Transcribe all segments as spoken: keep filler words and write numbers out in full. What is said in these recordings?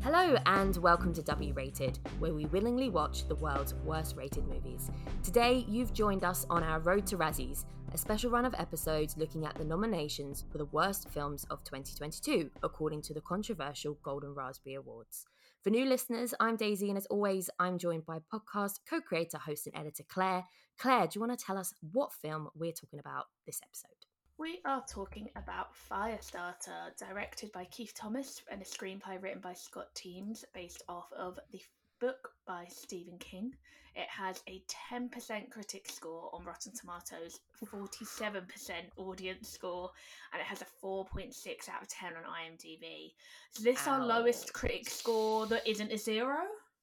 Hello and welcome to W Rated, where we willingly watch the world's worst rated movies. Today, you've joined us on our Road to Razzies, a special run of episodes looking at the nominations for the worst films of twenty twenty-two, according to the controversial Golden Raspberry Awards. For new listeners, I'm Daisy, and as always, I'm joined by podcast co-creator, host and editor Claire. Claire, do you want to tell us what film we're talking about this episode? We are talking about Firestarter, directed by Keith Thomas and a screenplay written by Scott Teems based off of the book by Stephen King. It has a ten percent critic score on Rotten Tomatoes, forty-seven percent audience score, and it has a four point six out of ten on IMDb. Is this our Ouch. lowest critic score that isn't a zero?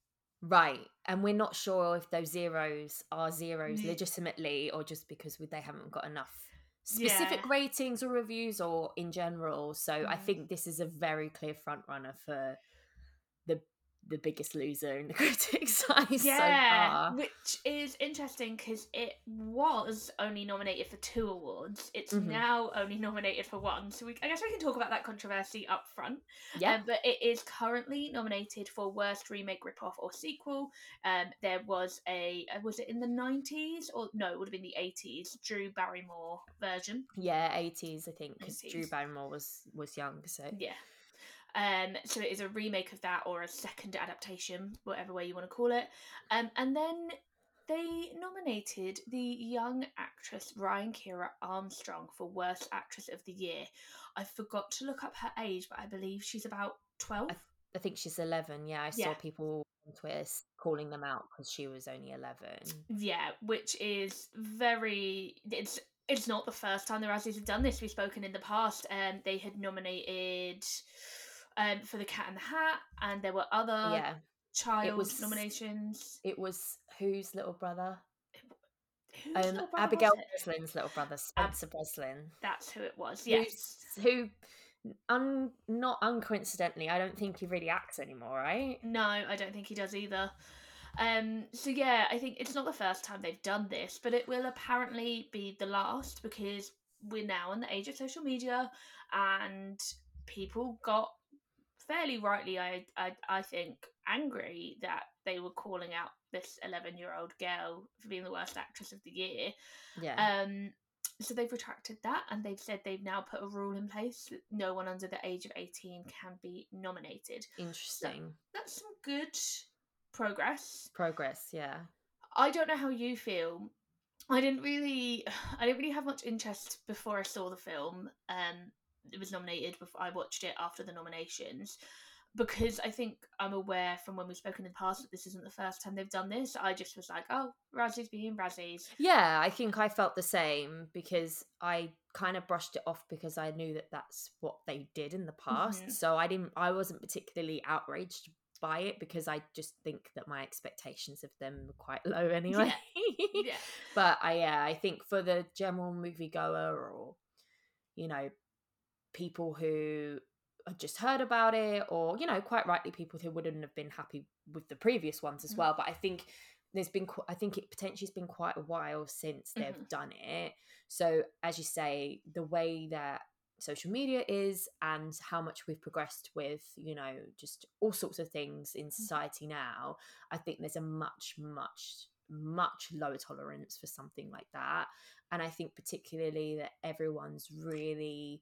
Right, and we're not sure if those zeros are zeros Mm. legitimately or just because they haven't got enough specific Yeah. ratings or reviews or in general. So Mm. I think this is a very clear front runner for the the biggest loser in the critics' eyes Yeah, so far. which is interesting because it was only nominated for two awards. It's Mhm. now only nominated for one. So we, I guess we can talk about that controversy up front. Yeah, Um, but it is currently nominated for Worst Remake, Ripoff or Sequel. Um, there was a, uh, was it in the nineties? Or no, it would have been the eighties, Drew Barrymore version. yeah, eighties I think, because Drew eighties. Barrymore was was young. So Yeah. Um, so it is a remake of that or a second adaptation, whatever way you want to call it. Um, and then they nominated the young actress Ryan Kira Armstrong for Worst Actress of the Year. I forgot to look up her age, but I believe she's about twelve. I, I think she's eleven. Yeah, I Yeah. saw people on Twitter calling them out because she was only eleven. Yeah, which is very. It's it's not the first time the Razzies have done this. We've spoken in the past, and um, they had nominated um, for The Cat in the Hat, and there were other Yeah, child it was nominations. It was whose little brother? Whose Um, little brother Abigail was it? Breslin's little brother, Ab- Spencer Breslin. That's who it was. Yes. Who's, who, un, not uncoincidentally, I don't think he really acts anymore, right? No, I don't think he does either. Um, so yeah, I think it's not the first time they've done this, but it will apparently be the last because we're now in the age of social media, and people got fairly rightly, I I, I think, angry that they were calling out this eleven-year-old girl for being the worst actress of the year. Yeah. Um, so they've retracted that, and they've said they've now put a rule in place that no one under the age of eighteen can be nominated. Interesting. So that's some good progress. Progress, yeah. I don't know how you feel. I didn't really, I didn't really have much interest before I saw the film. Um, it was nominated before I watched it after the nominations, because I think I'm aware from when we've spoken in the past that this isn't the first time they've done this. I just was like, oh, Razzies being Razzies. Yeah, I think I felt the same because I kind of brushed it off because I knew that that's what they did in the past. Mhm. So I didn't, I wasn't particularly outraged by it because I just think that my expectations of them were quite low anyway. Yeah. Yeah. But I, yeah, I think for the general moviegoer or, you know, people who had just heard about it or, you know, quite rightly people who wouldn't have been happy with the previous ones as Mhm. well. But I think there's been, qu- I think it potentially has been quite a while since they've Mhm. done it. So as you say, the way that social media is and how much we've progressed with, you know, just all sorts of things in society now, I think there's a much, much, much lower tolerance for something like that. And I think particularly that everyone's really,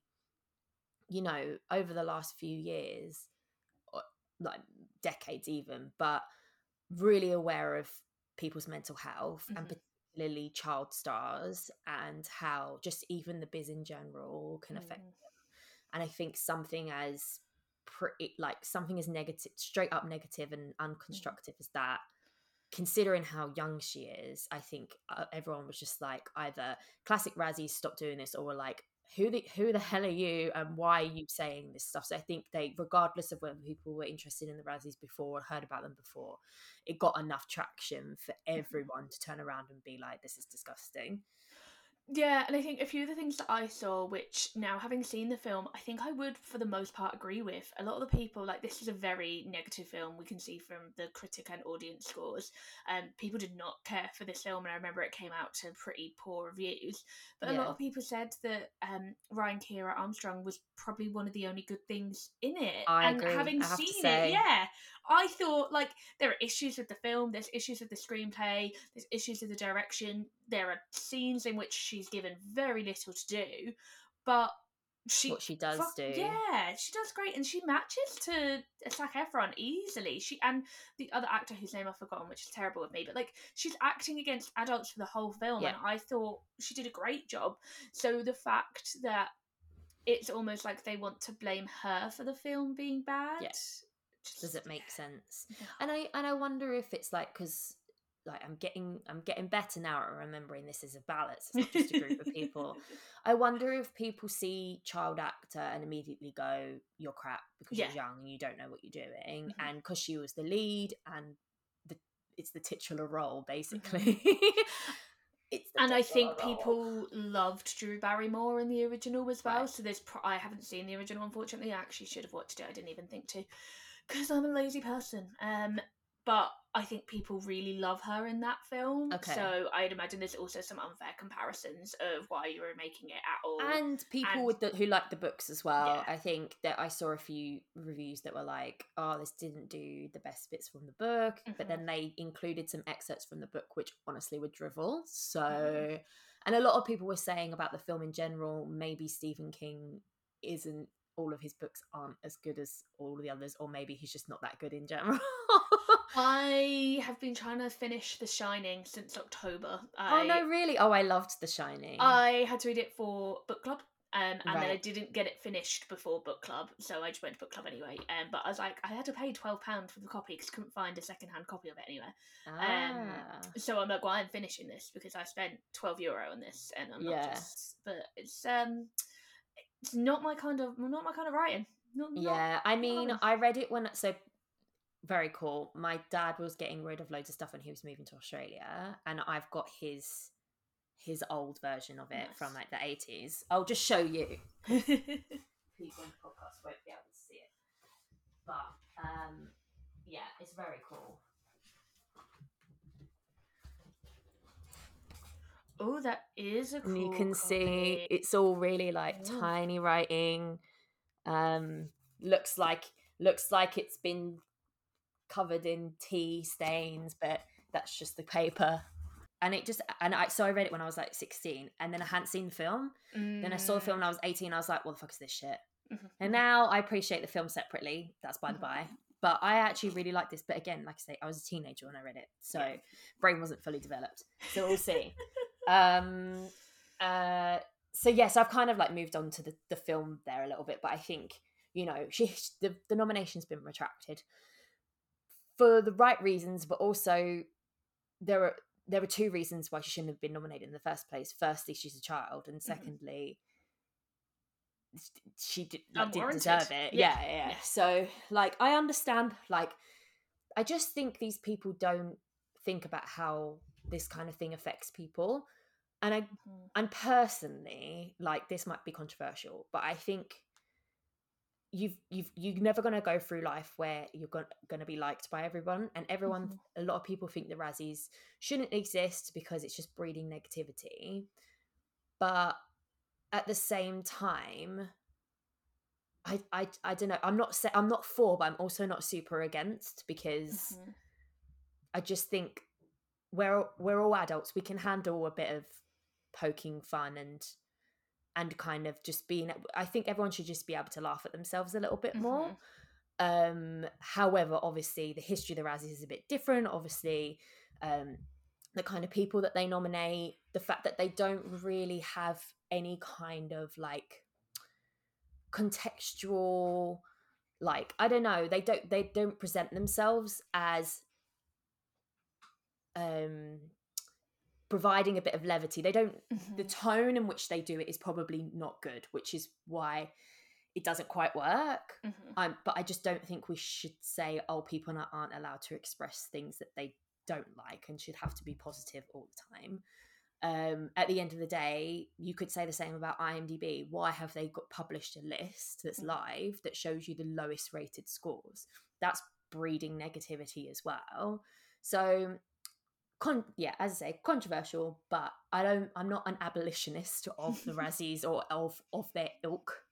you know, over the last few years, or like decades even, but really aware of people's mental health Mhm. and particularly child stars and how just even the biz in general can affect Mhm. them. And I think something as pretty like something as negative, straight up negative and unconstructive as that, considering how young she is, I think uh, everyone was just like either classic Razzies, stop doing this, or were like, who the who the hell are you and why are you saying this stuff? So I think they, regardless of whether people were interested in the Razzies before or heard about them before, it got enough traction for everyone to turn around and be like, this is disgusting. Yeah, and I think a few of the things that I saw, which now having seen the film, I think I would for the most part agree with. A lot of the people, like, this is a very negative film, we can see from the critic and audience scores. Um, people did not care for this film, and I remember it came out to pretty poor reviews. But a Yeah. lot of people said that um, Ryan Kira Armstrong was probably one of the only good things in it. I And agree. having I have to seen say, it, yeah, I thought like there are issues with the film, there's issues with the screenplay, there's issues with the direction. There are scenes in which she's given very little to do, but she what she does fuck, do. yeah, she does great, and she matches to Zac Efron easily. She and the other actor whose name I've forgotten, which is terrible with me, but like she's acting against adults for the whole film, Yeah. and I thought she did a great job. So the fact that it's almost like they want to blame her for the film being bad, Yeah. just, Does it make sense? yeah. And I and I wonder if it's like, because like I'm getting I'm getting better now at remembering this is a ballot, it's not just a group of people. I wonder if people see child actor and immediately go, "You're crap because Yeah. you're young and you don't know what you're doing," Mhm. and because she was the lead and the it's the titular role basically. Mhm. It's the And I titular think role. people loved Drew Barrymore in the original as well. Right. So there's pro- I haven't seen the original, unfortunately. I actually should have watched it. I didn't even think to, because I'm a lazy person. Um, but I think people really love her in that film. Okay. So I'd imagine there's also some unfair comparisons of why you were making it at all. And people And- with the, who like the books as well. Yeah. I think that I saw a few reviews that were like, "Oh, this didn't do the best bits from the book," but Mhm. then they included some excerpts from the book, which honestly were drivel. So, Mhm. and a lot of people were saying about the film in general, maybe Stephen King isn't, all of his books aren't as good as all the others, or maybe he's just not that good in general. I have been trying to finish The Shining since October. Oh I, no, really? Oh, I loved The Shining. I had to read it for book club. Um, and then I Right. didn't get it finished before book club, so I just went to book club anyway. Um, but I was like, I had to pay twelve pounds for the copy because I couldn't find a second-hand copy of it anywhere. Um, Ah. so I'm like, well, I'm finishing this because I spent twelve euro on this, and I'm Yeah. not just. But it's um, it's not my kind of not my kind of writing. Not, not, Yeah, I not mean, having- I read it when so very cool. My dad was getting rid of loads of stuff when he was moving to Australia, and I've got his his old version of it Nice. from like the eighties. I'll just show you. People in the podcast won't be able to see it, but um, yeah, it's very cool. Oh, that is a cool. And you can copy. see it's all really like Ooh. tiny writing. Um, looks like looks like it's been covered in tea stains, but that's just the paper. And it just and I so I read it when I was like sixteen, and then I hadn't seen the film. Mm. Then I saw the film when I was eighteen. I was like, "What the fuck is this shit?" Mm-hmm. And now I appreciate the film separately. That's by the Mhm. by. But I actually really like this. But again, like I say, I was a teenager when I read it, so Yeah. brain wasn't fully developed. So we'll see. um. Uh. So yes, I've kind of like moved on to the, the film there a little bit, but I think, you know, she the, the nomination's been retracted for the right reasons, but also there are there are two reasons why she shouldn't have been nominated in the first place. Firstly, she's a child, and secondly, mm-hmm. she did, like, didn't deserve it. Yeah. Yeah, yeah, yeah. So, like, I understand. Like, I just think these people don't think about how this kind of thing affects people, and I, Mm-hmm. and personally, like, this might be controversial, but I think you've you've you're never going to go through life where you're going to be liked by everyone, and everyone Mhm. a lot of people think the Razzies shouldn't exist because it's just breeding negativity. But at the same time, I I, I don't know, I'm not I'm not for, but I'm also not super against, because Mhm. I just think we're we're all adults, we can handle a bit of poking fun and and kind of just being, I think everyone should just be able to laugh at themselves a little bit more. Um, however, obviously the history of the Razzies is a bit different. Obviously, um, the kind of people that they nominate, the fact that they don't really have any kind of like contextual, like, I don't know, they don't they don't present themselves as um providing a bit of levity. They don't, Mhm. the tone in which they do it is probably not good, which is why it doesn't quite work. Mhm. Um, but I just don't think we should say, oh, people aren't allowed to express things that they don't like and should have to be positive all the time. Um, at the end of the day, you could say the same about IMDb. Why have they got published a list that's Mhm. live that shows you the lowest rated scores? That's breeding negativity as well. So, con- yeah, as I say, controversial, but I don't. I'm not an abolitionist of the Razzies or of of their ilk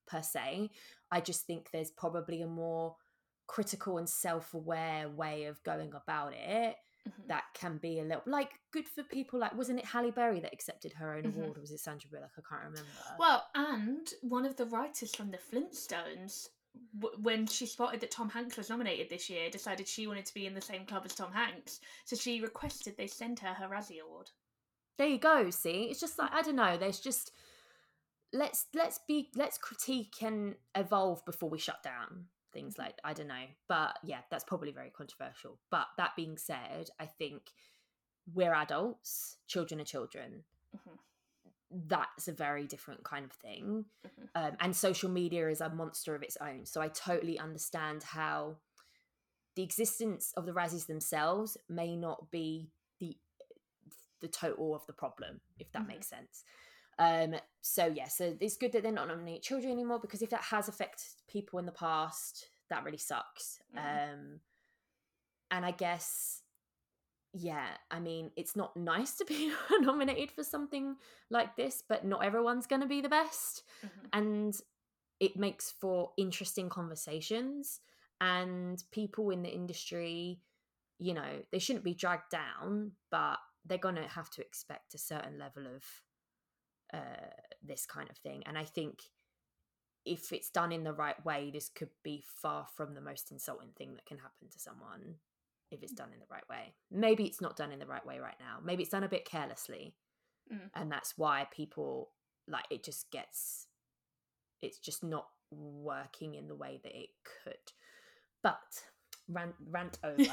per se. I just think there's probably a more critical and self-aware way of going about it mm-hmm. that can be a little like good for people. Like, wasn't it Halle Berry that accepted her own mm-hmm. award, or was it Sandra Bullock? I can't remember. Well, and one of the writers from the Flintstones, w- when she spotted that Tom Hanks was nominated this year, decided she wanted to be in the same club as Tom Hanks, so she requested they send her her Razzie Award. There you go. See, it's just like, I don't know, there's just let's let's be let's critique and evolve before we shut down things. Like, I don't know, but yeah, that's probably very controversial. But that being said, I think we're adults, children are children. Mm-hmm. That's a very different kind of thing. Mm-hmm. Um, and social media is a monster of its own, so I totally understand how the existence of the Razzies themselves may not be the the total of the problem, if that mm-hmm. makes sense. Um, so yeah, so it's good that they're not nominating children anymore, because if that has affected people in the past, that really sucks. Mm. Um, and I guess, yeah, I mean, it's not nice to be nominated for something like this, but not everyone's going to be the best. Mm-hmm. And it makes for interesting conversations, and people in the industry, you know, they shouldn't be dragged down, but they're going to have to expect a certain level of uh, this kind of thing. And I think if it's done in the right way, this could be far from the most insulting thing that can happen to someone if it's done in the right way. Maybe it's not done in the right way right now. Maybe it's done a bit carelessly. Mm. And that's why people, like, it just gets, it's just not working in the way that it could. But rant, rant over.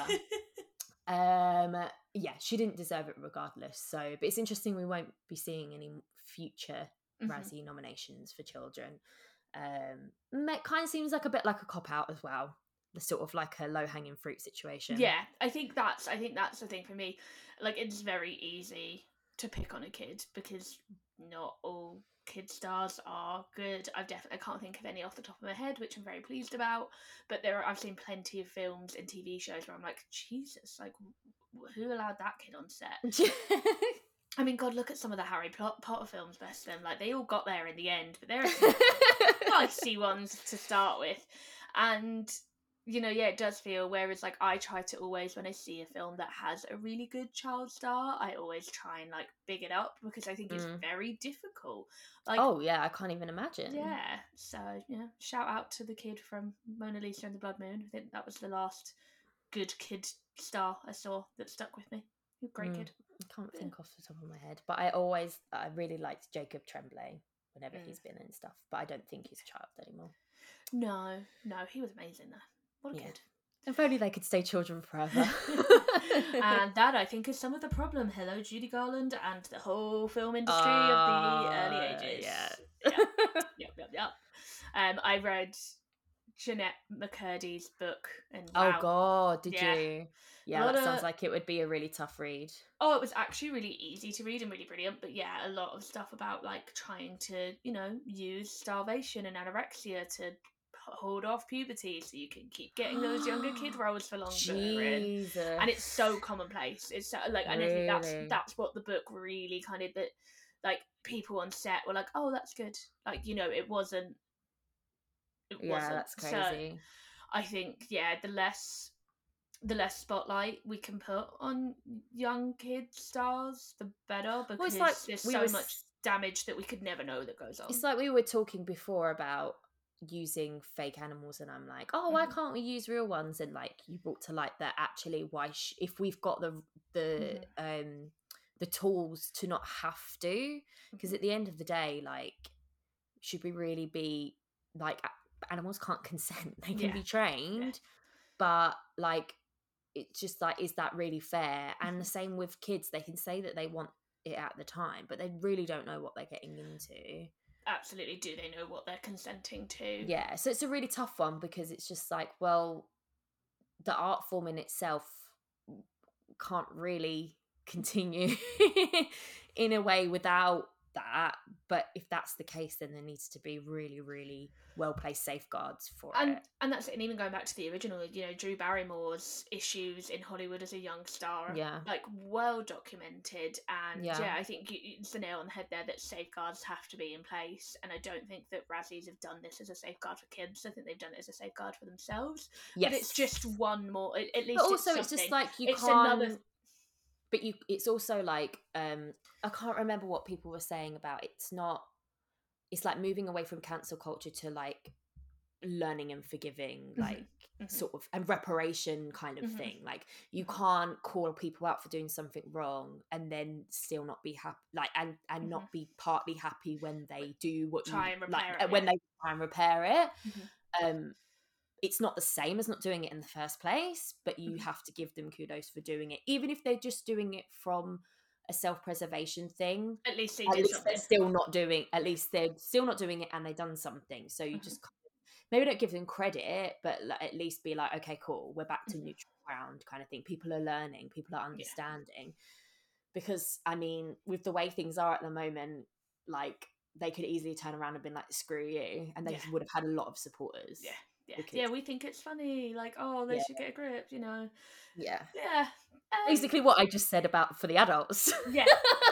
Um, yeah, she didn't deserve it regardless. So, but it's interesting we won't be seeing any future mm-hmm. Razzie nominations for children. Um, it kind of seems like a bit like a cop out as well. The sort of like a low hanging fruit situation. Yeah, I think that's I think that's the thing for me. Like, it's very easy to pick on a kid because not all kid stars are good. I've definitely I can't think of any off the top of my head, which I'm very pleased about. But there are I've seen plenty of films and T V shows where I'm like, Jesus, like who allowed that kid on set? I mean, God, look at some of the Harry Potter films, bless them. Like, they all got there in the end, but there are some spicy ones to start with. And, you know, yeah, it does feel, whereas, like, I try to always, when I see a film that has a really good child star, I always try and, like, big it up, because I think it's mm. very difficult. Like, oh, yeah, I can't even imagine. Yeah, so, yeah, shout out to the kid from Mona Lisa and the Blood Moon. I think that was the last good kid star I saw that stuck with me. Great mm. kid. I can't think yeah. off the top of my head, but I always, I really liked Jacob Tremblay whenever mm. he's been in stuff, but I don't think he's a child anymore. No, no, he was amazing though. What a yeah. kid. If only they could stay children forever. And that, I think, is some of the problem. Hello, Judy Garland and the whole film industry uh, of the early ages. Yeah. Yep, yep, yep, yep. Um, I read Jeanette McCurdy's book. And wow. Oh, God, did yeah. you? Yeah, that of, sounds like it would be a really tough read. Oh, it was actually really easy to read and really brilliant. But yeah, a lot of stuff about, like, trying to, you know, use starvation and anorexia to hold off puberty so you can keep getting those younger kid roles for longer. Jesus. And, and it's so commonplace. It's so, like, and really? I think that's that's what the book really kind of, that, like, people on set were like, oh, that's good. Like, you know, it wasn't. It yeah, wasn't. that's crazy. So I think, yeah, the less. the less spotlight we can put on young kid stars, the better, because well, like there's so was, much damage that we could never know that goes on. It's like we were talking before about using fake animals, and I'm like, oh, why mm-hmm. can't we use real ones? And, like, you brought to light that actually, why sh- if we've got the the mm-hmm. um the tools to not have to, because mm-hmm. at the end of the day, like, should we really be like, animals can't consent, they can yeah. be trained, yeah. but, like, it's just like, is that really fair? And the same with kids, they can say that they want it at the time, but they really don't know what they're getting into. Absolutely. Do they know what they're consenting to? Yeah, so it's a really tough one, because it's just like, well, the art form in itself can't really continue in a way without that, but if that's the case, then there needs to be really, really well placed safeguards for And it. and that's it. And even going back to the original, you know, Drew Barrymore's issues in Hollywood as a young star, are, Yeah. like well documented. And Yeah. yeah, I think you, it's the nail on the head there that safeguards have to be in place. And I don't think that Razzies have done this as a safeguard for kids. I think they've done it as a safeguard for themselves. Yes. But it's just one more. At at least But also, it's, it's just something. like you It's can't. another. But you, it's also like um, I can't remember what people were saying about it's not. It's like moving away from cancel culture to like learning and forgiving, like Mhm, mhm. sort of and reparation kind of Mhm. thing. Like you Mhm. can't call people out for doing something wrong and then still not be happy, like and and Mhm. not be partly happy when they do what Try you and like repair it, when yeah. they try and repair it. Mhm. Um, it's not the same as not doing it in the first place, but you Mhm. have to give them kudos for doing it, even if they're just doing it from a self-preservation thing. At least they At did least something. they're still not doing. At least they're still not doing it, and they've done something. So you Mhm. just maybe don't give them credit, but like, at least be like, okay, cool, we're back to Mhm. neutral ground, kind of thing. People are learning, people are Yeah. understanding. Because I mean, with the way things are at the moment, like they could easily turn around and been like, screw you, and they Yeah. would have had a lot of supporters. Yeah. Yeah. Because, Yeah, we think it's funny. Like, oh, they yeah, should get a grip, you know. yeah. Yeah. Um, Basically, what I just said about for the adults. yeah.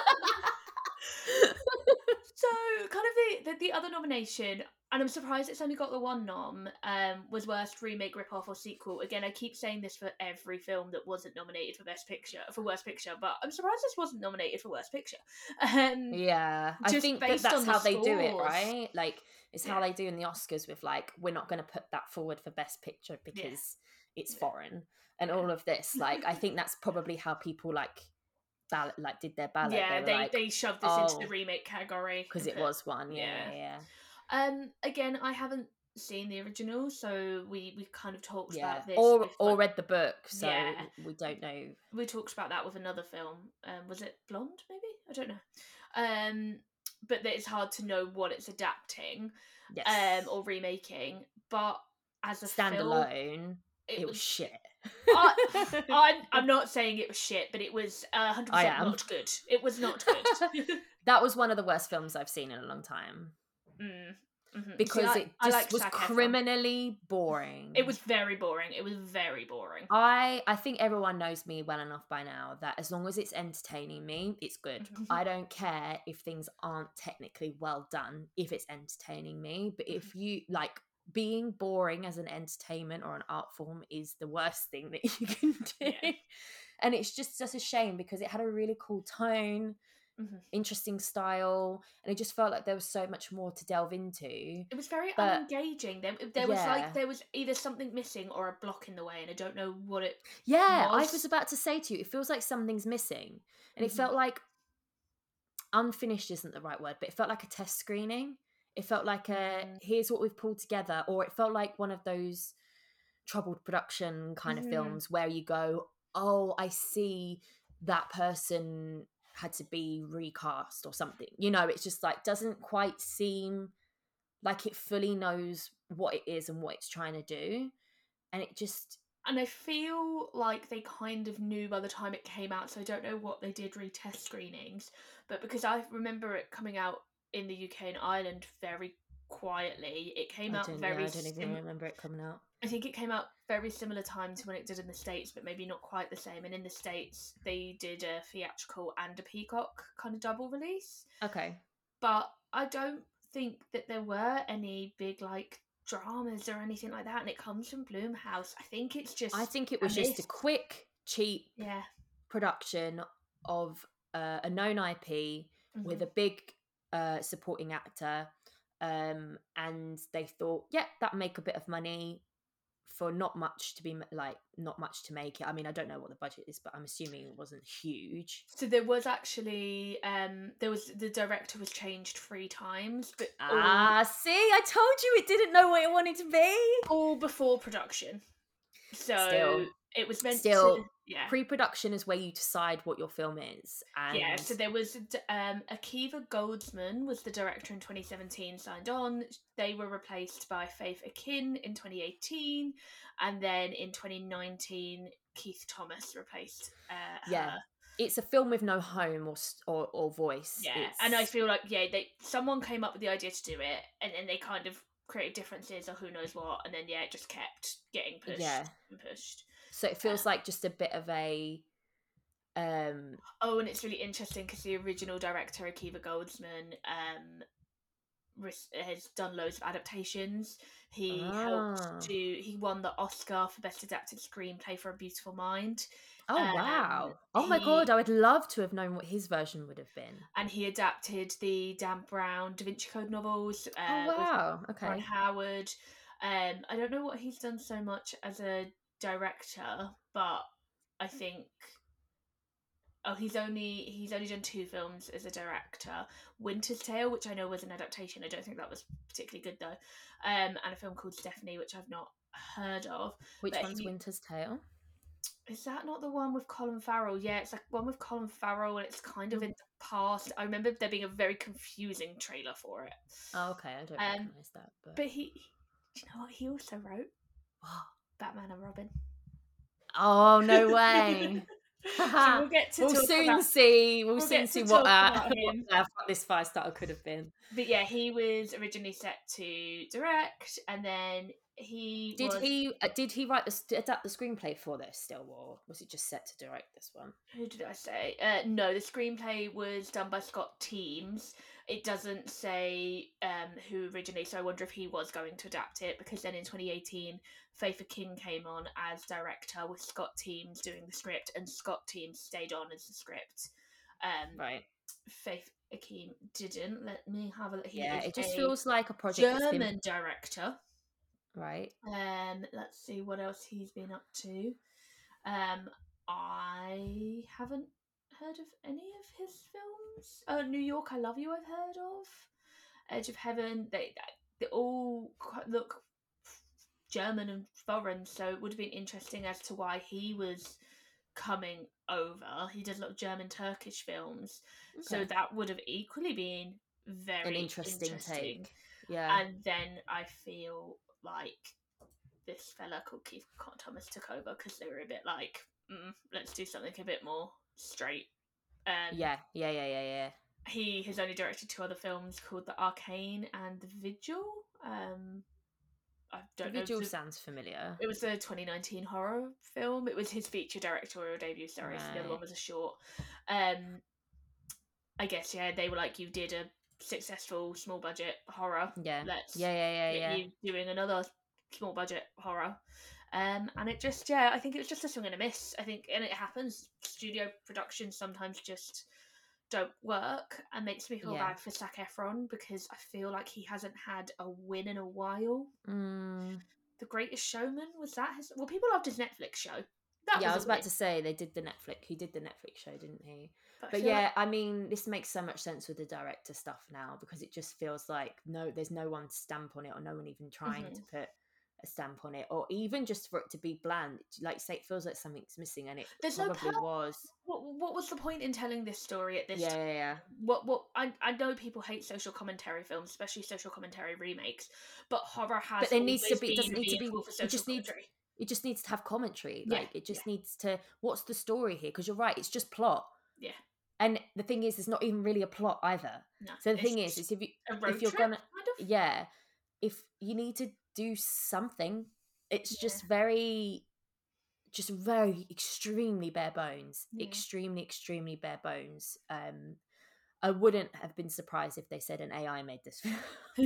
So, kind of the, the the other nomination, and I'm surprised it's only got the one nom, um, was worst remake, ripoff, or sequel. Again, I keep saying this for every film that wasn't nominated for best picture, for worst picture, but I'm surprised this wasn't nominated for worst picture. Um, Yeah, I just think that based that's on the how they do it, scores. right? Like it's how Yeah. they do in the Oscars with like, we're not going to put that forward for best picture because it's Yeah. foreign and Yeah. all of this. Like, I think that's probably how people like ballot, like did their ballot. Yeah, they were they like, they shoved this into the oh, remake category because and it put was one. Yeah, yeah. yeah, Um, again, I haven't seen the original, so we we kind of talked yeah. about this Or with or one. read the book, so Yeah, we don't know. we talked about that with another film. Um, was it Blonde? Maybe I don't know. Um, but that it's hard to know what it's adapting, Yes, um, or remaking. But as a film, standalone, it, it was was. shit. I, I'm I'm not saying it was shit, but it was a hundred I percent am. not good. It was not good. That was one of the worst films I've seen in a long time. Mm, mhm. See, Because I, it I just like was Zac Efron. criminally boring. It was very boring. It was very boring. I I think everyone knows me well enough by now that as long as it's entertaining me, it's good. Mhm. I don't care if things aren't technically well done, if it's entertaining me. But if you like, being boring as an entertainment or an art form is the worst thing that you can do. Yeah. And it's just such a shame because it had a really cool tone, Mhm. interesting style, and it just felt like there was so much more to delve into. It was very But unengaging. There, there was yeah. like there was either something missing or a block in the way, and I don't know what it. Yeah, I was. was about to say to you, it feels like something's missing. And it Mhm. felt like unfinished isn't the right word, but it felt like a test screening. It felt like a Mm. here's what we've pulled together, or it felt like one of those troubled production kind of Mhm. films where you go, oh, I see that person had to be recast or something. You know, it's just like doesn't quite seem like it fully knows what it is and what it's trying to do. And it just And I feel like they kind of knew by the time it came out, so I don't know what they did retest screenings, but because I remember it coming out in the U K and Ireland very quietly, it came I out don't, very. yeah, I don't even sim- remember it coming out. I think it came out very similar time to when it did in the States, but maybe not quite the same. And in the States, they did a theatrical and a Peacock kind of double release. Okay. But I don't think that there were any big, like, dramas or anything like that. And it comes from Blumhouse. I think it's just. I think it was a just a miss. quick, cheap Yeah. production of uh, a known I P Mhm. with a big uh, supporting actor. Um, and they thought, yeah, that'll make a bit of money for not much to be like not much to make it. I mean, I don't know what the budget is, but I'm assuming it wasn't huge. So there was actually um there was the director was changed three times, but all, Ah, see, I told you it didn't know what it wanted to be. all before production. So Still, it was meant still to yeah. pre-production is where you decide what your film is. And Yeah, so there was um Akiva Goldsman was the director in twenty seventeen, signed on. They were replaced by Faith Akin in twenty eighteen, and then in twenty nineteen Keith Thomas replaced uh, her. Yeah. it's a film with no home or s- or, or voice. Yeah, It's and I feel like yeah, they someone came up with the idea to do it, and then they kind of created differences or who knows what, and then yeah, it just kept getting pushed yeah. and pushed. So it feels like just a bit of a um Oh, and it's really interesting because the original director Akiva Goldsman um ris- has done loads of adaptations. He helped ah. to he won the Oscar for best adapted screenplay for A Beautiful Mind. Oh Um, wow. Oh my god, he I would love to have known what his version would have been. and he adapted the Dan Brown Da Vinci Code novels Oh uh, with wow. Ron Okay. Howard. Um, I don't know what he's done so much as a director, but I think oh he's only he's only done two films as a director. Winter's Tale, which I know was an adaptation. I don't think that was particularly good though. Um, and a film called Stephanie, which I've not heard of. Which But one's he Winter's Tale? is that not the one with Colin Farrell? Yeah, it's like one with Colin Farrell, and it's kind of Mm. in the past. I remember there being a very confusing trailer for it. Oh, okay, I don't Um, recognize that, but, but he, he, do you know what? He also wrote wow. Batman and Robin. Oh no way. So we'll get to we'll talk soon about. see. We'll, We'll soon get see to what, talk uh, about what him. uh, what this five star could have been. But yeah, he was originally set to direct, and then he Did was. he uh, did he write the st- adapt the screenplay for this still, or was it just set to direct this one? Who did I say? Uh, no, the screenplay was done by Scott Teems. It doesn't say um, who originally, so I wonder if he was going to adapt it, because then in twenty eighteen, Faith King came on as director with Scott Teems doing the script, and Scott Teems stayed on as the script. Um, Right. Faith Akeem didn't. Let me have a look. He Yeah, is it just a feels like a project that's German been director. right. Um, let's see what else he's been up to. Um, I haven't heard of any of his films. Oh, New York, I Love You, I've heard of. Edge of Heaven, they they all quite look German and foreign, so it would have been interesting as to why he was coming over. He does a lot of German Turkish films, so Okay. that would have equally been very An interesting, interesting. take. Yeah. And then I feel like this fella called Keith Thomas took over because they were a bit like, mm, let's do something a bit more straight. Um, yeah, yeah, yeah, yeah, yeah. He has only directed two other films called The Arcane and The Vigil. Um, I don't the know. Vigil The, sounds familiar. it was a twenty nineteen horror film. It was his feature directorial debut. Sorry, right. so the other one was a short. Um, I guess yeah, they were like, you did a successful small budget horror. Yeah, Let's yeah, yeah, yeah, get yeah. you doing another small budget horror. Um, and it just yeah, I think it was just a swing and a miss. I think, and it happens. Studio productions sometimes just don't work, and makes me feel Yeah. bad for Zac Efron because I feel like he hasn't had a win in a while. Mm. The Greatest Showman, was that his? Well, people loved his Netflix show. That yeah, was I was a about win. to say they did the Netflix. He did the Netflix show, didn't he? But, I But feel yeah, like- I mean, this makes so much sense with the director stuff now because it just feels like no, there's no one stamp on it, or no one even trying Mhm. to put a stamp on it, or even just for it to be bland. Like, say, it feels like something's missing, and it There's no probably pur- was. what, what was the point in telling this story at this Yeah, time? yeah, yeah. What what I I know people hate social commentary films, especially social commentary remakes, but horror has But there needs to always be. It been doesn't a need to be. vehicle for It social just needs. commentary. It just needs to have commentary. Yeah, Like, it just needs to. What's the story here? Because you're right. It's just plot. Yeah. And the thing is, there's not even really a plot either. No, So the it's thing is, just is if you a road if you're trip, gonna kind of. yeah, if you need to do something, it's Yeah. just very, just very extremely bare bones, Yeah. extremely extremely bare bones. Um, I wouldn't have been surprised if they said an A I made this film.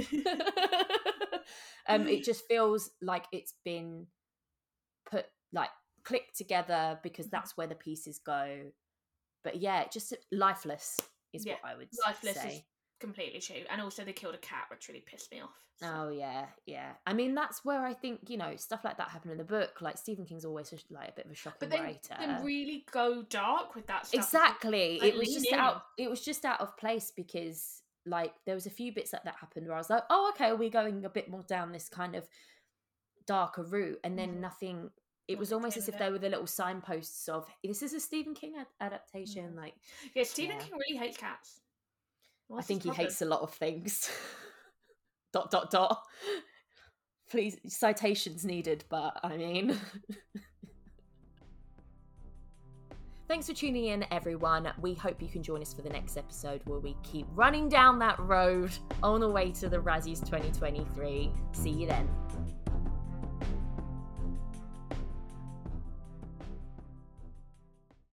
um, it just feels like it's been put like clicked together because Mhm. that's where the pieces go. But yeah, just lifeless is Yeah, what I would Lifeless say. is completely true, and also they killed a cat, which really pissed me off. so. Oh yeah, yeah. I mean, that's where I think, you know, stuff like that happened in the book. Like Stephen King's always just, like a bit of a shocking But then, writer. then really go dark with that stuff. Exactly. Like, It was lean just in. out. It was just out of place because, like, there was a few bits like that happened where I was like, oh, okay, we're going a bit more down this kind of darker route, and then Mhm. nothing. It was Nothing almost came as of if it. they were the little signposts of this is a Stephen King ad- adaptation. Mhm. Like, Yeah, Stephen yeah. King really hates cats. I What's think his he problem? hates a lot of things. dot dot dot. Please, citations needed, but I mean. Thanks for tuning in, everyone. We hope you can join us for the next episode where we keep running down that road on the way to the Razzies twenty twenty-three. See you then.